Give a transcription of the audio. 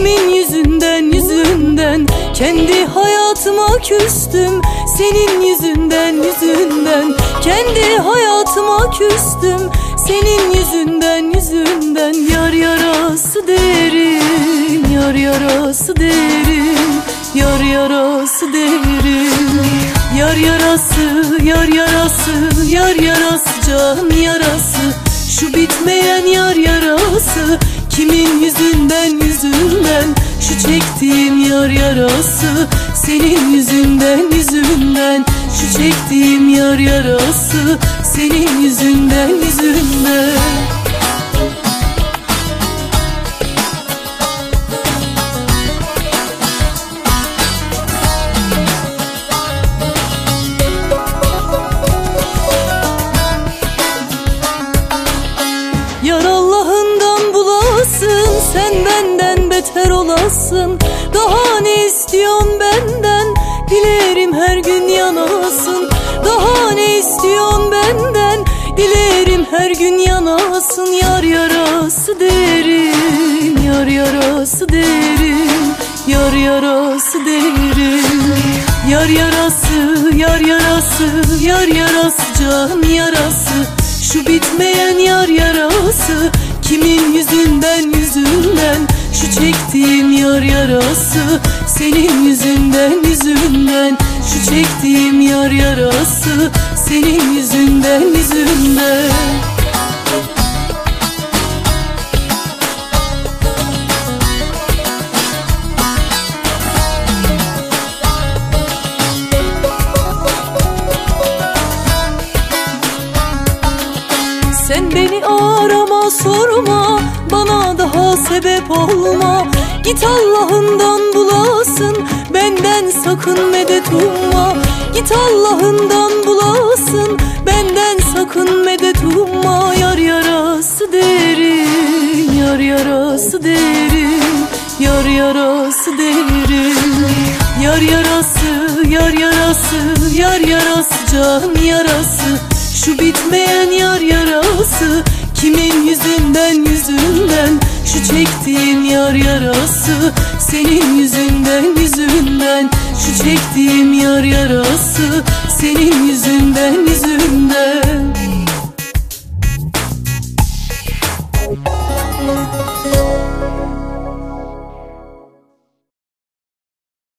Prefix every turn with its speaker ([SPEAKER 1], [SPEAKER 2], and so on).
[SPEAKER 1] Kimin yüzünden, yüzünden kendi hayatıma küstüm. Senin yüzünden, yüzünden kendi hayatıma küstüm. Senin yüzünden, yüzünden yar yarası derin, yar yarası derin, yar yarası derin. Yar yarası, yar yarası, yar yarası, can yarası, şu bitmeyen yar yarası. Kimin yüzünden, yüzünden şu çektiğim yar yarası. Senin yüzünden, yüzünden şu çektiğim yar yarası. Senin yüzünden, yüzünden. Yar Allah'ından bulasın, sen benden beter olasın. Daha ne istiyorsun benden, dilerim her gün yanasın. Daha ne istiyorsun benden, dilerim her gün yanasın. Yar yarası derin, yar yarası derin, yar yarası derin. Yar yarası, yar yarası, yar yarası, can yarası, şu bitmeyen yar yarası. Kimin yüzünden, yüzünden şu çektiğim yar yarası. Senin yüzünden, yüzünden şu çektiğim yar yarası. Senin yüzünden, yüzünden. Sen beni arama, sorma, bana daha sebep olma. Git Allah'ından bulasın, benden sakın medet umma. Git Allah'ından bulasın, benden sakın medet umma. Yar yarası derin, yar yarası derin, yar yarası derin. Yar yarası, yar yarası, yar yarası, can yarası, şu bitmeyen yar yarası. Kimin yüzünden, yüzünden şu çektiğim yar yarası. Senin yüzünden, yüzünden şu çektiğim yar yarası. Senin yüzünden, yüzünden.